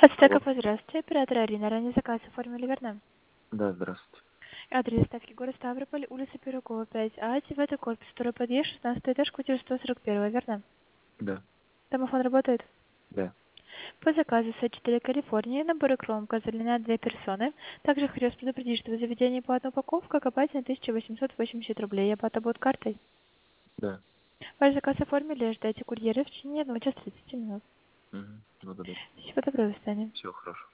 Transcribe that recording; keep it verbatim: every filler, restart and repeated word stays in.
Ацтеков, Алло. здравствуйте. Оператор Арина. Ранее заказ оформили, верно? Да, здравствуйте. Адрес доставки город Ставрополь, улица Пирогова, пять А, девятый корпус, второй подъезд, шестнадцатый этаж, квартира сто сорок один, верно? Да, Домофон работает? да. По заказу С четыре Калифорния, набор икром, газолина две персоны. Также хотелось предупредить, что в заведении платная упаковка окупается на тысяча восемьсот восемьдесят рублей. Оплата будет картой. Да. Ваш заказ оформили, ждайте курьера в течение одного часа тридцати минут. Угу. Благодарю. Всего доброго, до свидания. Всего хорошего.